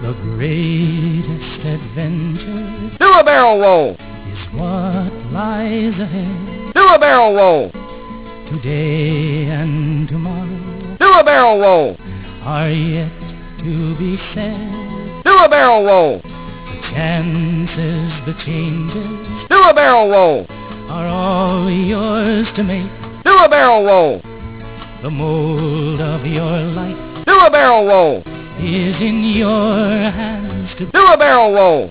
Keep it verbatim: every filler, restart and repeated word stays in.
The greatest adventure Do a barrel roll. is what lies ahead. Do a barrel roll. Today and tomorrow Do a barrel roll. are yet to be said. Do a barrel roll. The chances, the changes Do a barrel roll. are all yours to make. Do a barrel roll. The mold of your life Do a barrel roll. is in your hands to Do a barrel roll.